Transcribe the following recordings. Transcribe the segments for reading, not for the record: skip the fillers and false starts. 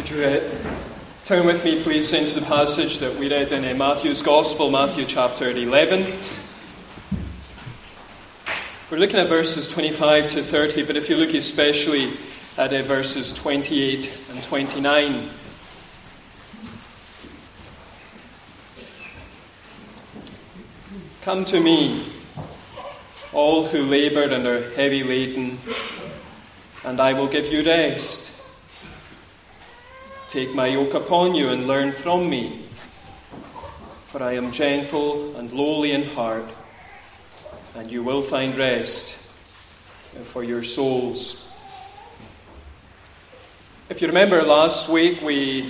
Would you turn with me, please, into the passage that we read in Matthew's Gospel, Matthew chapter 11. We're looking at verses 25 to 30, but if you look especially at verses 28 and 29. Come to me, all who labour and are heavy laden, and I will give you rest. Take my yoke upon you and learn from me, for I am gentle and lowly in heart, and you will find rest for your souls. If you remember last week, we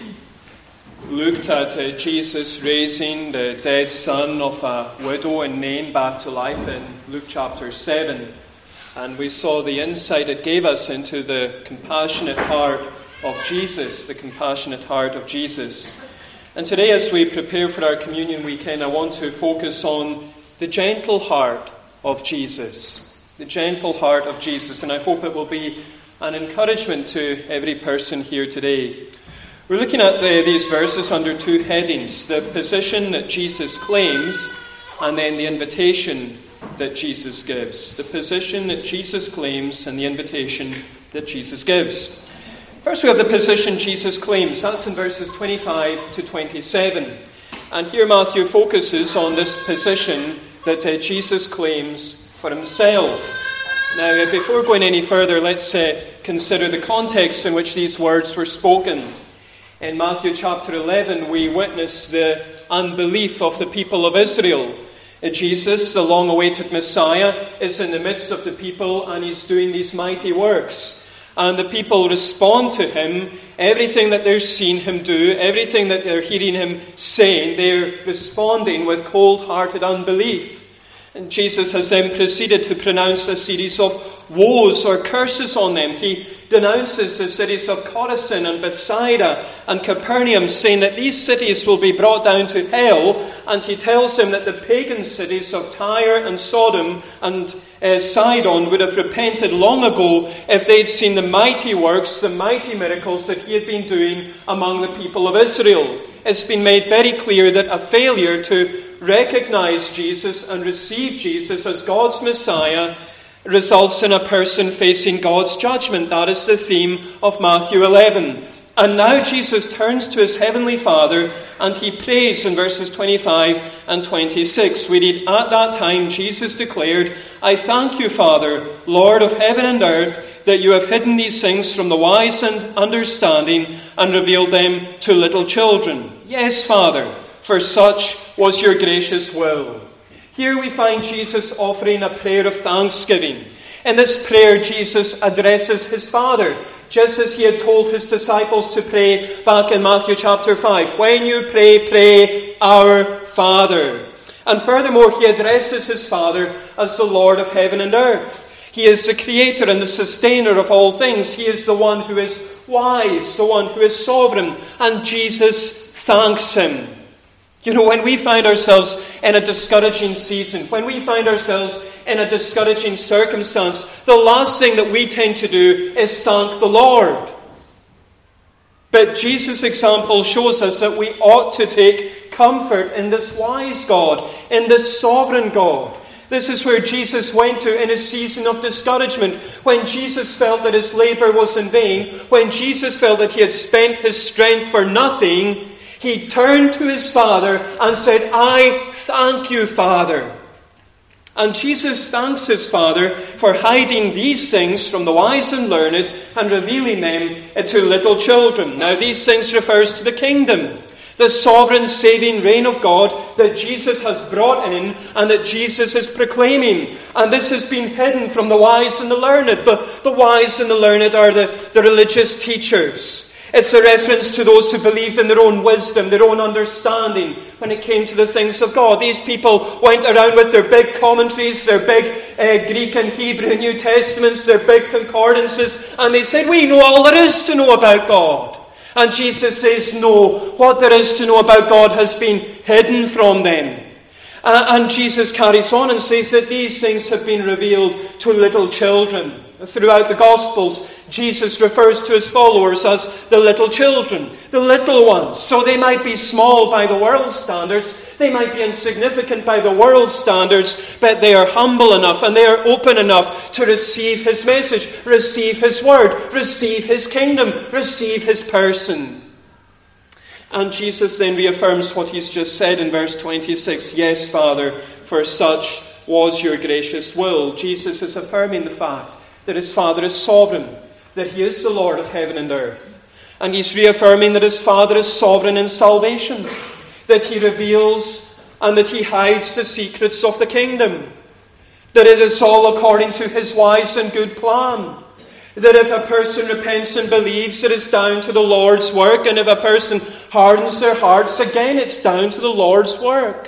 looked at Jesus raising the dead son of a widow in Nain back to life in Luke chapter 7. And we saw the insight it gave us into the compassionate heart of Jesus, the compassionate heart of Jesus. And today, as we prepare for our communion weekend, I want to focus on the gentle heart of Jesus. The gentle heart of Jesus. And I hope it will be an encouragement to every person here today. We're looking at these verses under two headings: the position that Jesus claims, and then the invitation that Jesus gives. The position that Jesus claims and the invitation that Jesus gives. First, we have the position Jesus claims. That's in verses 25 to 27. And here Matthew focuses on this position that Jesus claims for himself. Now, before going any further, let's consider the context in which these words were spoken. In Matthew chapter 11, we witness the unbelief of the people of Israel. Jesus, the long-awaited Messiah, is in the midst of the people, and he's doing these mighty works. And the people respond to him. Everything that they're seeing him do, everything that they're hearing him saying, they're responding with cold-hearted unbelief. And Jesus has then proceeded to pronounce a series of woes or curses on them. He denounces the cities of Chorazin and Bethsaida and Capernaum, saying that these cities will be brought down to hell. And he tells them that the pagan cities of Tyre and Sodom and Sidon would have repented long ago if they'd seen the mighty works, the mighty miracles that he had been doing among the people of Israel. It's been made very clear that a failure to recognize Jesus and receive Jesus as God's Messiah results in a person facing God's judgment. That is the theme of Matthew 11. And now Jesus turns to his heavenly Father and he prays in verses 25 and 26. We read, "At that time Jesus declared, I thank you, Father, Lord of heaven and earth, that you have hidden these things from the wise and understanding and revealed them to little children. Yes, Father, for such was your gracious will." Here we find Jesus offering a prayer of thanksgiving. In this prayer, Jesus addresses his Father, just as he had told his disciples to pray back in Matthew chapter 5. When you pray, pray, Our Father. And furthermore, he addresses his Father as the Lord of heaven and earth. He is the creator and the sustainer of all things. He is the one who is wise, the one who is sovereign. And Jesus thanks him. You know, when we find ourselves in a discouraging season, when we find ourselves in a discouraging circumstance, the last thing that we tend to do is thank the Lord. But Jesus' example shows us that we ought to take comfort in this wise God, in this sovereign God. This is where Jesus went to in a season of discouragement, when Jesus felt that his labor was in vain, when Jesus felt that he had spent his strength for nothing. He turned to his Father and said, I thank you, Father. And Jesus thanks his Father for hiding these things from the wise and learned and revealing them to little children. Now, these things refers to the kingdom, the sovereign saving reign of God that Jesus has brought in and that Jesus is proclaiming. And this has been hidden from the wise and the learned. The wise and the learned are the religious teachers. It's a reference to those who believed in their own wisdom, their own understanding when it came to the things of God. These people went around with their big commentaries, their big Greek and Hebrew New Testaments, their big concordances, and they said, we know all there is to know about God. And Jesus says, no, what there is to know about God has been hidden from them. And Jesus carries on and says that these things have been revealed to little children. Throughout the Gospels, Jesus refers to his followers as the little children, the little ones. So they might be small by the world's standards, they might be insignificant by the world's standards, but they are humble enough and they are open enough to receive his message, receive his word, receive his kingdom, receive his person. And Jesus then reaffirms what he's just said in verse 26. Yes, Father, for such was your gracious will. Jesus is affirming the fact that his Father is sovereign, that he is the Lord of heaven and earth. And he's reaffirming that his Father is sovereign in salvation, that he reveals and that he hides the secrets of the kingdom, that it is all according to his wise and good plan, that if a person repents and believes, it is down to the Lord's work, and if a person hardens their hearts, again it's down to the Lord's work.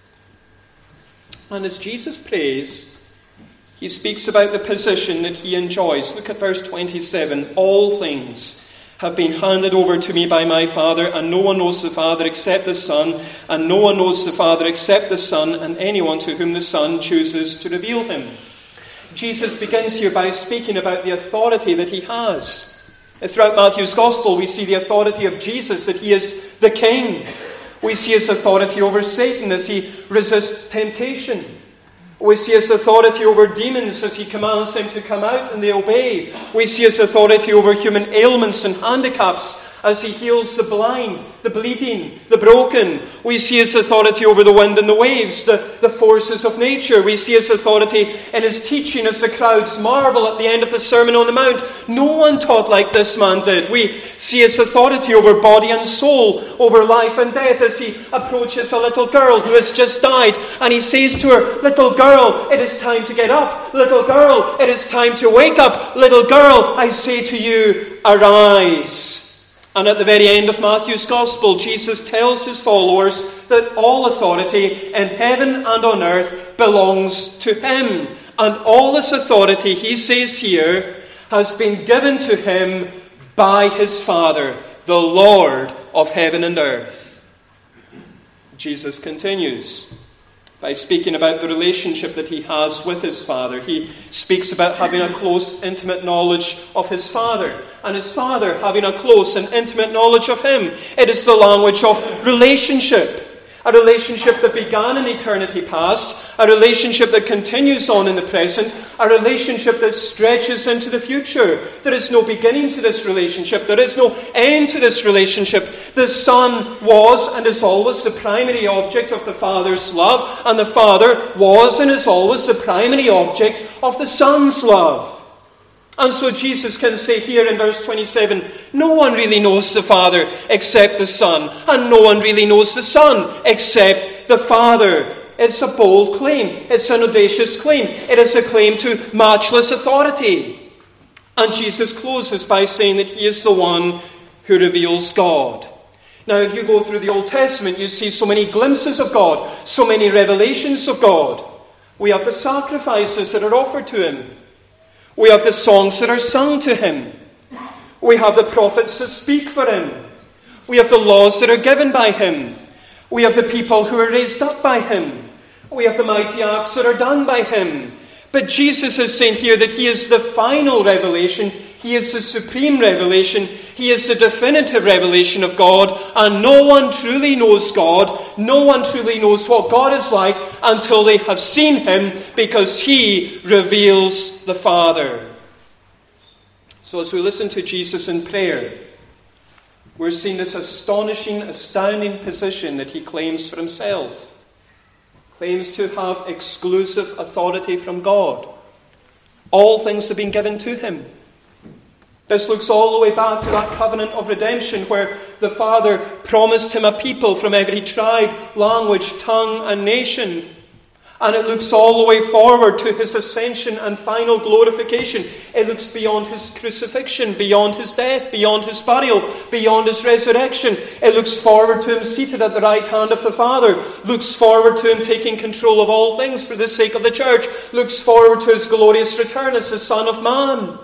And as Jesus prays, he speaks about the position that he enjoys. Look at verse 27. All things have been handed over to me by my Father, and no one knows the Father except the Son, and no one knows the Father except the Son, and anyone to whom the Son chooses to reveal him. Jesus begins here by speaking about the authority that he has. Throughout Matthew's Gospel, we see the authority of Jesus, that he is the King. We see his authority over Satan as he resists temptation. We see his authority over demons as he commands them to come out and they obey. We see his authority over human ailments and handicaps as he heals the blind, the bleeding, the broken. We see his authority over the wind and the waves, the forces of nature. We see his authority in his teaching as the crowds marvel at the end of the Sermon on the Mount. No one taught like this man did. We see his authority over body and soul, over life and death, as he approaches a little girl who has just died. And he says to her, "Little girl, it is time to get up. Little girl, it is time to wake up. Little girl, I say to you, arise." And at the very end of Matthew's Gospel, Jesus tells his followers that all authority in heaven and on earth belongs to him. And all this authority, he says here, has been given to him by his Father, the Lord of heaven and earth. Jesus continues by speaking about the relationship that he has with his Father. He speaks about having a close, intimate knowledge of his Father, and his Father having a close and intimate knowledge of him. It is the language of relationship. A relationship that began in eternity past, a relationship that continues on in the present, a relationship that stretches into the future. There is no beginning to this relationship. There is no end to this relationship. The Son was and is always the primary object of the Father's love, and the Father was and is always the primary object of the Son's love. And so Jesus can say here in verse 27, no one really knows the Father except the Son, and no one really knows the Son except the Father. It's a bold claim. It's an audacious claim. It is a claim to matchless authority. And Jesus closes by saying that he is the one who reveals God. Now, if you go through the Old Testament, you see so many glimpses of God, so many revelations of God. We have the sacrifices that are offered to him. We have the songs that are sung to him. We have the prophets that speak for him. We have the laws that are given by him. We have the people who are raised up by him. We have the mighty acts that are done by him. But Jesus is saying here that he is the final revelation. He is the supreme revelation. He is the definitive revelation of God. And no one truly knows God. No one truly knows what God is like until they have seen him, because he reveals the Father. So as we listen to Jesus in prayer, we're seeing this astonishing, astounding position that he claims for himself. Claims to have exclusive authority from God. All things have been given to him. This looks all the way back to that covenant of redemption where the Father promised him a people from every tribe, language, tongue, and nation. And it looks all the way forward to his ascension and final glorification. It looks beyond his crucifixion, beyond his death, beyond his burial, beyond his resurrection. It looks forward to him seated at the right hand of the Father. Looks forward to him taking control of all things for the sake of the church. Looks forward to his glorious return as the Son of Man.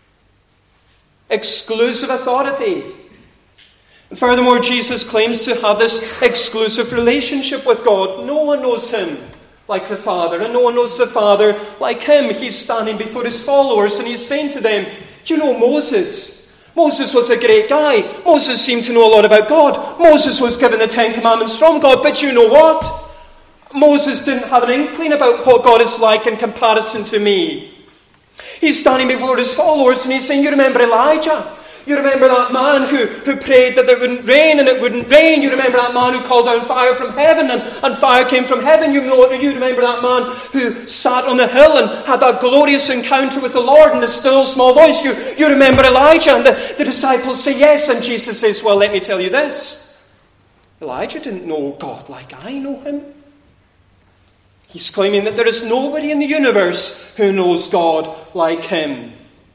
Exclusive authority. And furthermore, Jesus claims to have this exclusive relationship with God. No one knows him. like the Father, and no one knows the Father like him. He's standing before his followers, and he's saying to them, do you know Moses? Moses was a great guy. Moses seemed to know a lot about God. Moses was given the 10 Commandments from God, but you know what? Moses didn't have an inkling about what God is like in comparison to me. He's standing before his followers and he's saying, you remember Elijah? You remember that man who prayed that it wouldn't rain and it wouldn't rain? You remember that man who called down fire from heaven and fire came from heaven? You remember that man who sat on the hill and had that glorious encounter with the Lord in a still small voice? You remember Elijah? And the disciples say yes, and Jesus says, well, let me tell you this. Elijah didn't know God like I know him. He's claiming that there is nobody in the universe who knows God like him.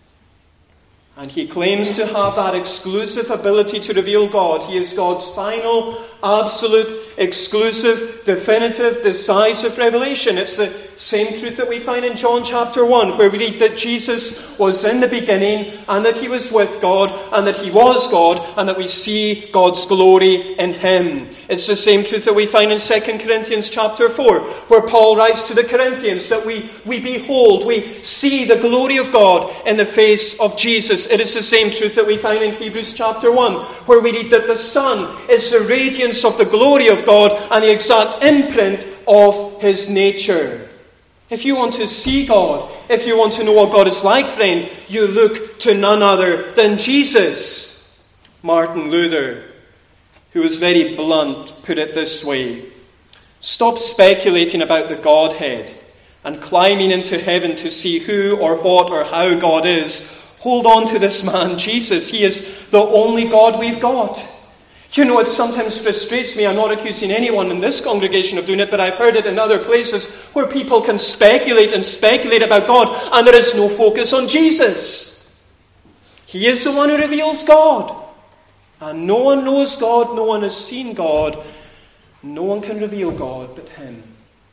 And he claims to have that exclusive ability to reveal God. He is God's final, absolute, exclusive, definitive, decisive revelation. It's the same truth that we find in John chapter 1, where we read that Jesus was in the beginning, and that he was with God, and that he was God, and that we see God's glory in him. It's the same truth that we find in 2 Corinthians chapter 4, where Paul writes to the Corinthians that we behold, we see the glory of God in the face of Jesus. It is the same truth that we find in Hebrews chapter 1, where we read that the Son is the radiance of the glory of God and the exact imprint of his nature. If you want to see God, if you want to know what God is like, friend, you look to none other than Jesus. Martin Luther, who was very blunt, put it this way: stop speculating about the Godhead and climbing into heaven to see who or what or how God is. Hold on to this man, Jesus. He is the only God we've got. You know, it sometimes frustrates me. I'm not accusing anyone in this congregation of doing it, but I've heard it in other places where people can speculate and speculate about God, and there is no focus on Jesus. He is the one who reveals God. And no one knows God, no one has seen God, no one can reveal God but him.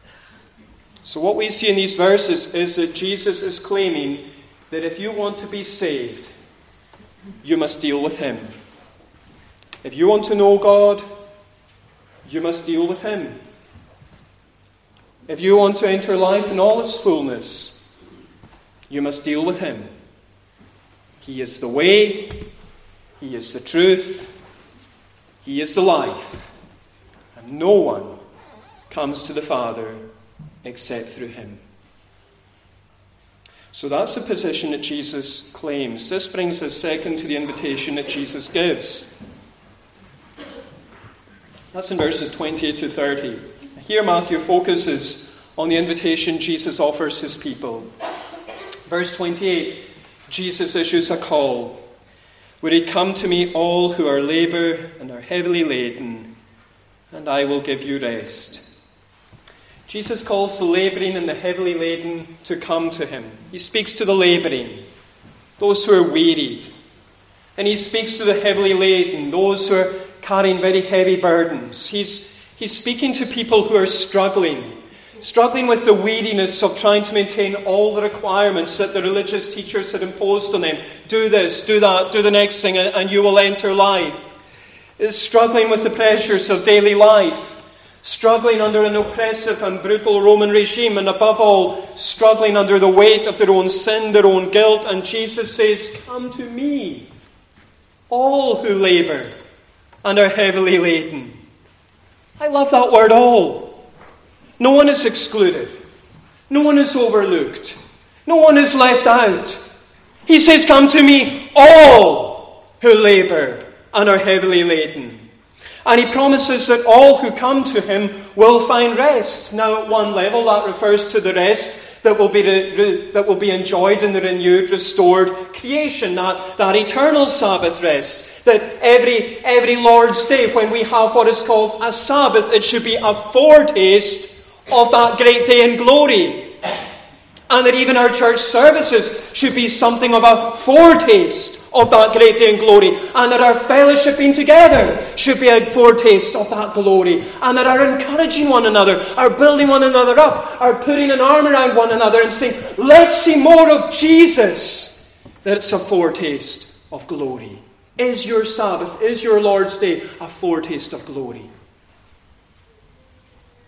So what we see in these verses is that Jesus is claiming that if you want to be saved, you must deal with him. If you want to know God, you must deal with him. If you want to enter life in all its fullness, you must deal with him. He is the way, he is the truth, he is the life, and no one comes to the Father except through him. So that's the position that Jesus claims. This brings us second to the invitation that Jesus gives. That's in verses 28 to 30. Here Matthew focuses on the invitation Jesus offers his people. Verse 28, Jesus issues a call. Would ye come to me, all who are labor and are heavily laden, and I will give you rest. Jesus calls the labouring and the heavily laden to come to him. He speaks to the labouring, those who are wearied. And he speaks to the heavily laden, those who are carrying very heavy burdens. He's speaking to people who are struggling with the weariness of trying to maintain all the requirements that the religious teachers had imposed on them. Do this, do that, do the next thing, and you will enter life. Struggling with the pressures of daily life. Struggling under an oppressive and brutal Roman regime, and above all, struggling under the weight of their own sin, their own guilt. And Jesus says, come to me, all who labour and are heavily laden. I love that word, all. No one is excluded. No one is overlooked. No one is left out. He says, come to me, all who labour and are heavily laden. And he promises that all who come to him will find rest. Now, at one level, that refers to the rest that will be enjoyed in the renewed, restored creation, that eternal Sabbath rest. That every Lord's Day, when we have what is called a Sabbath, it should be a foretaste of that great day in glory. And that even our church services should be something of a foretaste of that great day in glory. And that our fellowshipping together should be a foretaste of that glory. And that our encouraging one another, our building one another up, our putting an arm around one another and saying, let's see more of Jesus, that it's a foretaste of glory. Is your Sabbath, is your Lord's Day a foretaste of glory?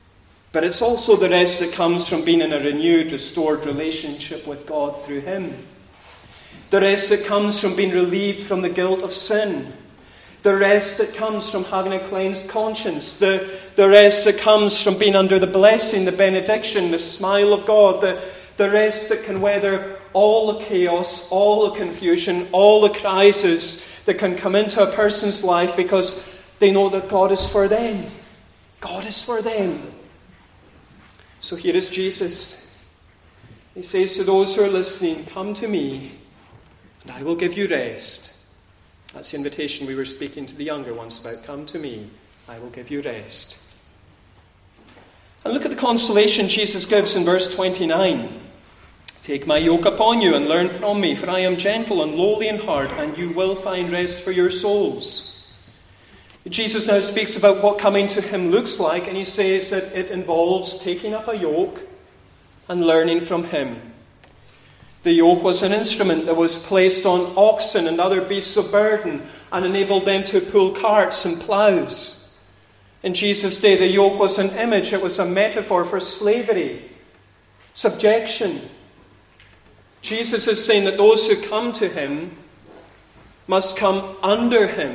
But it's also the rest that comes from being in a renewed, restored relationship with God through Him. The rest that comes from being relieved from the guilt of sin. The rest that comes from having a cleansed conscience. The rest that comes from being under the blessing, the benediction, the smile of God. The rest that can weather all the chaos, all the confusion, all the crises that can come into a person's life because they know that God is for them. God is for them. So here is Jesus. He says to those who are listening, come to me and I will give you rest. That's the invitation we were speaking to the younger ones about. Come to me, I will give you rest. And look at the consolation Jesus gives in verse 29. Take my yoke upon you and learn from me, for I am gentle and lowly in heart, and you will find rest for your souls. Jesus now speaks about what coming to him looks like, and he says that it involves taking up a yoke and learning from him. The yoke was an instrument that was placed on oxen and other beasts of burden and enabled them to pull carts and ploughs. In Jesus' day, the yoke was an image, it was a metaphor for slavery, subjection. Jesus is saying that those who come to him must come under him.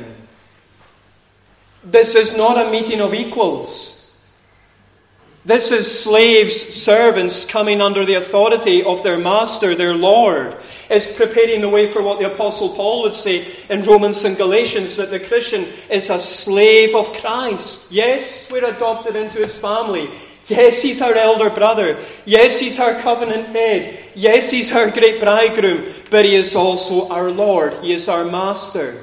This is not a meeting of equals. This is slaves, servants coming under the authority of their master, their Lord. It's preparing the way for what the Apostle Paul would say in Romans and Galatians, that the Christian is a slave of Christ. Yes, we're adopted into his family. Yes, he's our elder brother. Yes, he's our covenant head. Yes, he's our great bridegroom. But he is also our Lord. He is our master.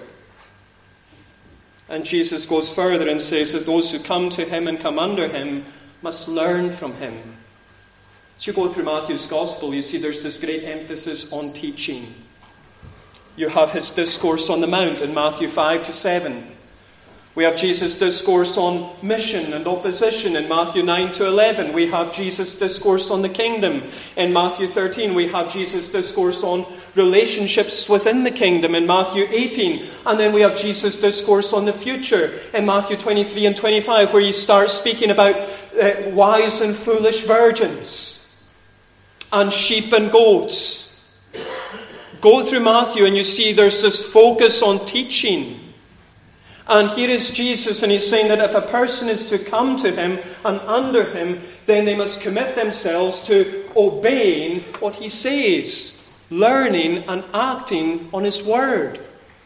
And Jesus goes further and says that those who come to him and come under him must learn from him. As you go through Matthew's Gospel, you see there's this great emphasis on teaching. You have his discourse on the Mount in Matthew 5-7. We have Jesus' discourse on mission and opposition in Matthew 9-11. We have Jesus' discourse on the kingdom in Matthew 13. We have Jesus' discourse on relationships within the kingdom in Matthew 18. And then we have Jesus' discourse on the future in Matthew 23 and 25, where he starts speaking about wise and foolish virgins and sheep and goats. Go through Matthew and you see there's this focus on teaching. And here is Jesus, and he's saying that if a person is to come to him and under him, then they must commit themselves to obeying what he says, learning and acting on his word.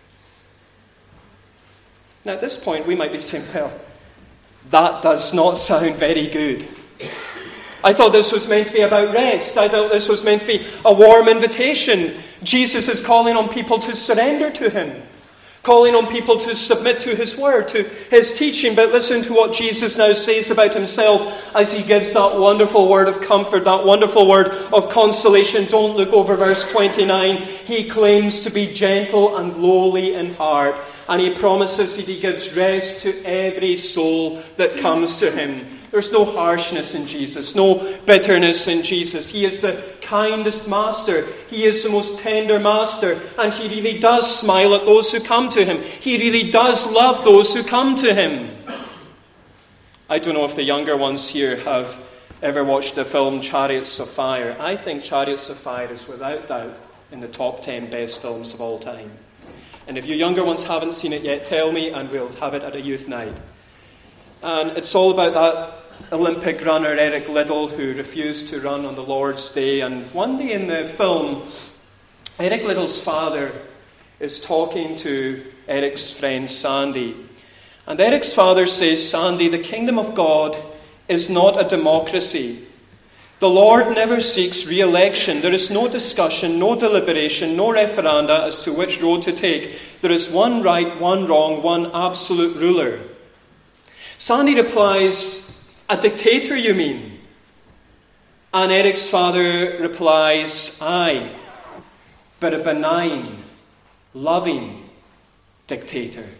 Now at this point we might be saying, well, that does not sound very good. I thought this was meant to be about rest. I thought this was meant to be a warm invitation. Jesus is calling on people to surrender to him. Calling on people to submit to his word, to his teaching. But listen to what Jesus now says about himself as he gives that wonderful word of comfort, that wonderful word of consolation. Don't look over verse 29. He claims to be gentle and lowly in heart. And he promises that he gives rest to every soul that comes to him. There's no harshness in Jesus, no bitterness in Jesus. He is the kindest master. He is the most tender master. And he really does smile at those who come to him. He really does love those who come to him. I don't know if the younger ones here have ever watched the film Chariots of Fire. I think Chariots of Fire is without doubt in the top 10 best films of all time. And if you younger ones haven't seen it yet, tell me and we'll have it at a youth night. And it's all about that Olympic runner Eric Liddell who refused to run on the Lord's Day. And one day in the film, Eric Liddell's father is talking to Eric's friend Sandy. And Eric's father says, Sandy, the kingdom of God is not a democracy. The Lord never seeks re-election. There is no discussion, no deliberation, no referenda as to which road to take. There is one right, one wrong, one absolute ruler. Sandy replies, a dictator, you mean? And Eric's father replies, aye, but a benign, loving dictator.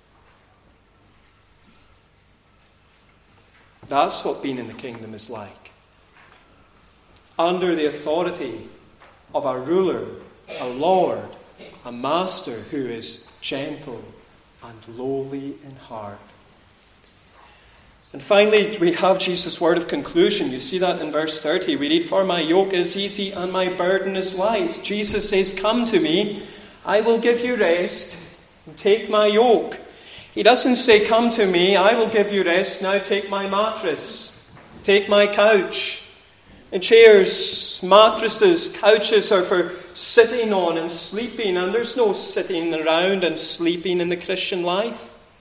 That's what being in the kingdom is like. Under the authority of a ruler, a Lord, a master who is gentle and lowly in heart. And finally, we have Jesus' word of conclusion. You see that in verse 30. We read, "For my yoke is easy and my burden is light." Jesus says, "Come to me, I will give you rest, and take my yoke." He doesn't say, "Come to me, I will give you rest, now take my mattress, take my couch." And chairs, mattresses, couches are for sitting on and sleeping, and there's no sitting around and sleeping in the Christian life.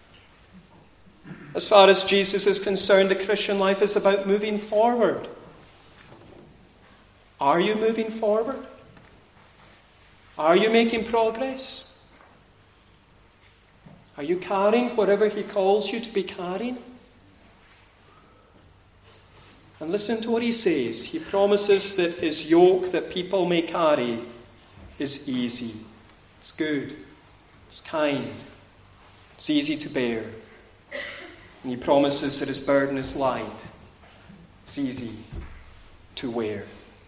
As far as Jesus is concerned, the Christian life is about moving forward. Are you moving forward? Are you making progress? Are you carrying whatever He calls you to be carrying? And listen to what He says. He promises that His yoke that people may carry is easy. It's good. It's kind. It's easy to bear. And He promises that His burden is light. It's easy to wear.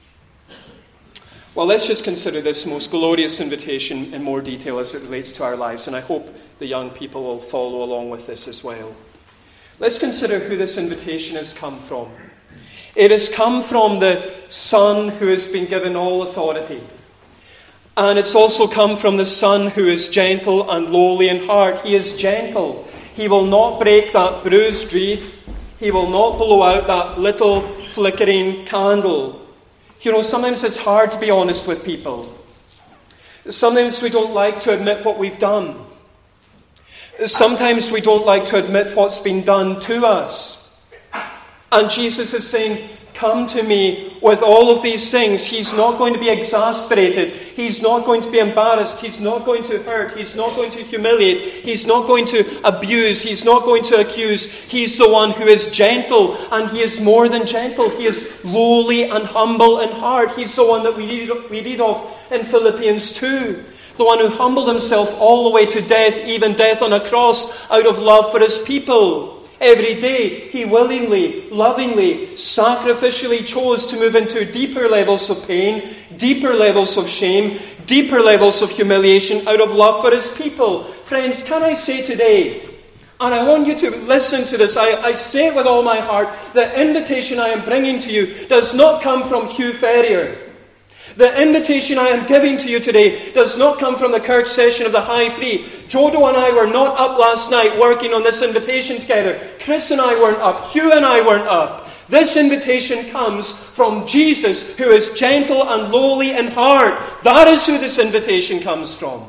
Well, let's just consider this most glorious invitation in more detail as it relates to our lives. And I hope the young people will follow along with this as well. Let's consider who this invitation has come from. It has come from the Son who has been given all authority. And it's also come from the Son who is gentle and lowly in heart. He is gentle. He will not break that bruised reed. He will not blow out that little flickering candle. You know, sometimes it's hard to be honest with people. Sometimes we don't like to admit what we've done. Sometimes we don't like to admit what's been done to us. And Jesus is saying, "Come to me with all of these things." He's not going to be exasperated. He's not going to be embarrassed. He's not going to hurt. He's not going to humiliate. He's not going to abuse. He's not going to accuse. He's the one who is gentle, and He is more than gentle. He is lowly and humble in heart. He's the one that we read of in Philippians 2. The one who humbled Himself all the way to death, even death on a cross, out of love for His people. Every day, He willingly, lovingly, sacrificially chose to move into deeper levels of pain, deeper levels of shame, deeper levels of humiliation out of love for His people. Friends, can I say today, and I want you to listen to this, I say it with all my heart, the invitation I am bringing to you does not come from Hugh Ferrier. The invitation I am giving to you today does not come from the Kirk session of the High Free. Jodo and I were not up last night working on this invitation together. Chris and I weren't up. Hugh and I weren't up. This invitation comes from Jesus, who is gentle and lowly in heart. That is who this invitation comes from.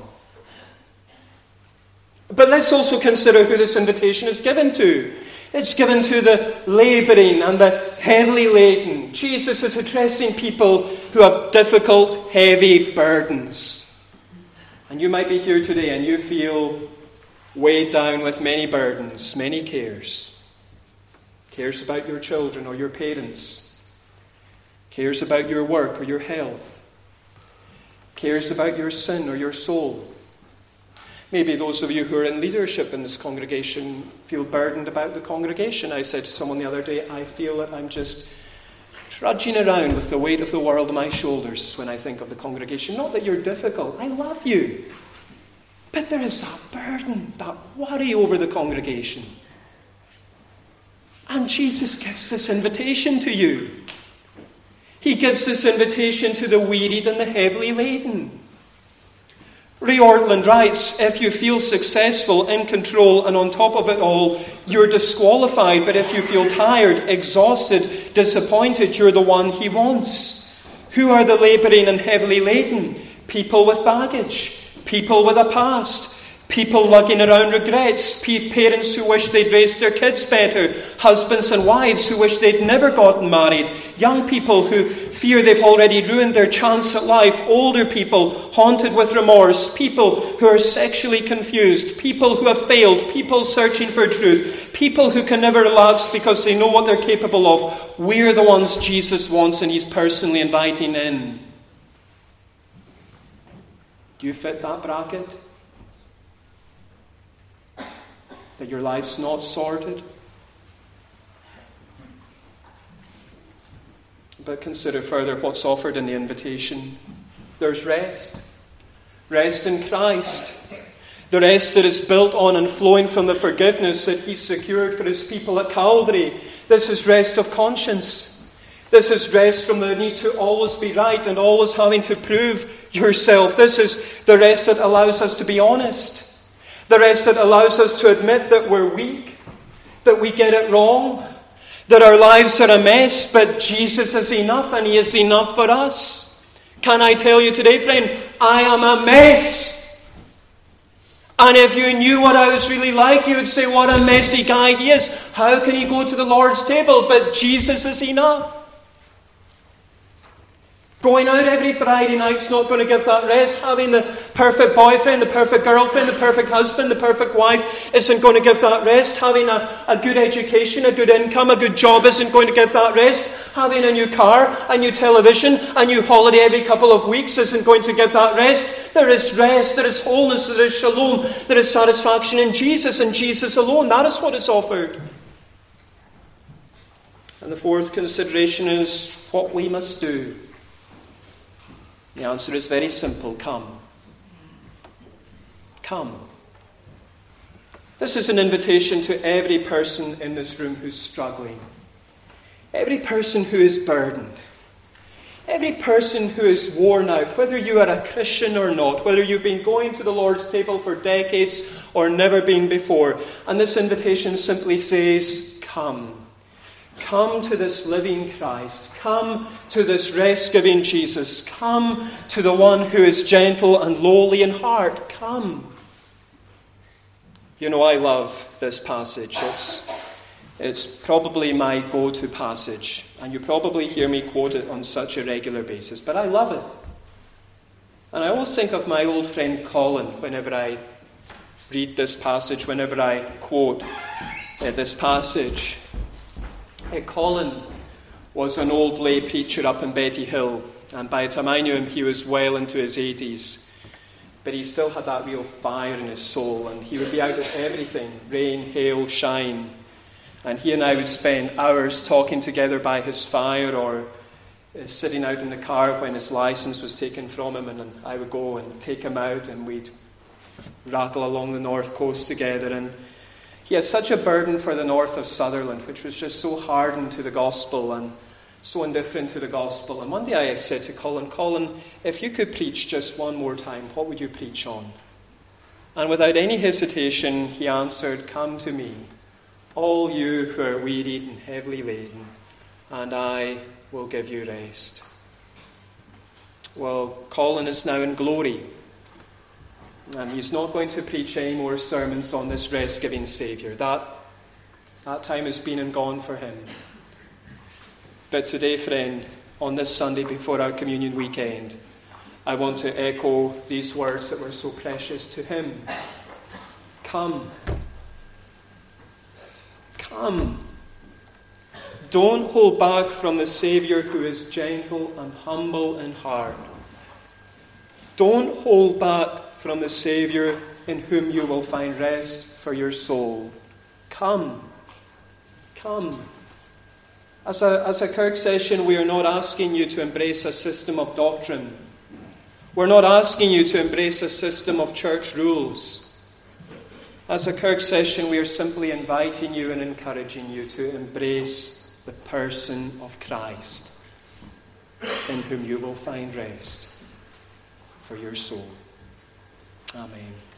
But let's also consider who this invitation is given to. It's given to the labouring and the heavily laden. Jesus is addressing people who have difficult, heavy burdens. And you might be here today and you feel weighed down with many burdens, many cares. Cares about your children or your parents. Cares about your work or your health. Cares about your sin or your soul. Maybe those of you who are in leadership in this congregation feel burdened about the congregation. I said to someone the other day, I feel that I'm just trudging around with the weight of the world on my shoulders when I think of the congregation. Not that you're difficult. I love you. But there is that burden, that worry over the congregation. And Jesus gives this invitation to you. He gives this invitation to the wearied and the heavily laden. Ray Ortlund writes, if you feel successful, in control, and on top of it all, you're disqualified. But if you feel tired, exhausted, disappointed, you're the one He wants. Who are the labouring and heavily laden? People with baggage. People with a past. People lugging around regrets. Parents who wish they'd raised their kids better. Husbands and wives who wish they'd never gotten married. Young people who fear they've already ruined their chance at life. Older people haunted with remorse. People who are sexually confused. People who have failed. People searching for truth. People who can never relax because they know what they're capable of. We're the ones Jesus wants and He's personally inviting in. Do you fit that bracket? That your life's not sorted? But consider further what's offered in the invitation. There's rest. Rest in Christ. The rest that is built on and flowing from the forgiveness that he secured for his people at Calvary. This is rest of conscience. This is rest from the need to always be right and always having to prove yourself. This is the rest that allows us to be honest. The rest that allows us to admit that we're weak, that we get it wrong, that our lives are a mess, but Jesus is enough and he is enough for us. Can I tell you today, friend, I am a mess. And if you knew what I was really like, you would say, what a messy guy he is. How can he go to the Lord's table? But Jesus is enough. Going out every Friday night's not going to give that rest. Having the perfect boyfriend, the perfect girlfriend, the perfect husband, the perfect wife isn't going to give that rest. Having a good education, a good income, a good job isn't going to give that rest. Having a new car, a new television, a new holiday every couple of weeks isn't going to give that rest. There is rest, there is wholeness, there is shalom, there is satisfaction in Jesus and Jesus alone. That is what is offered. And the fourth consideration is what we must do. The answer is very simple. Come. Come. This is an invitation to every person in this room who's struggling. Every person who is burdened. Every person who is worn out, whether you are a Christian or not, whether you've been going to the Lord's table for decades or never been before. And this invitation simply says, come. Come to this living Christ. Come to this rest-giving Jesus. Come to the one who is gentle and lowly in heart. Come. You know, I love this passage. It's probably my go-to passage. And you probably hear me quote it on such a regular basis. But I love it. And I always think of my old friend Colin whenever I read this passage, whenever I quote this passage. Colin was an old lay preacher up in Betty Hill, and by the time I knew him, he was well into his 80s. But he still had that real fire in his soul, and he would be out of everything, rain, hail, shine. And he and I would spend hours talking together by his fire, or sitting out in the car when his license was taken from him, and I would go and take him out, and we'd rattle along the north coast together. And he had such a burden for the north of Sutherland, which was just so hardened to the gospel and so indifferent to the gospel. And one day I said to Colin, if you could preach just one more time, what would you preach on? And without any hesitation, he answered, come to me, all you who are wearied and heavily laden, and I will give you rest. Well, Colin is now in glory. And he's not going to preach any more sermons on this rest-giving Saviour. That time has been and gone for him. But today, friend, on this Sunday before our communion weekend, I want to echo these words that were so precious to him. Come. Come. Don't hold back from the Saviour who is gentle and humble in heart. Don't hold back from the Saviour in whom you will find rest for your soul. Come. Come. As a Kirk session, we are not asking you to embrace a system of doctrine. We're not asking you to embrace a system of church rules. As a Kirk session, we are simply inviting you and encouraging you to embrace the person of Christ, in whom you will find rest for your soul. Amen.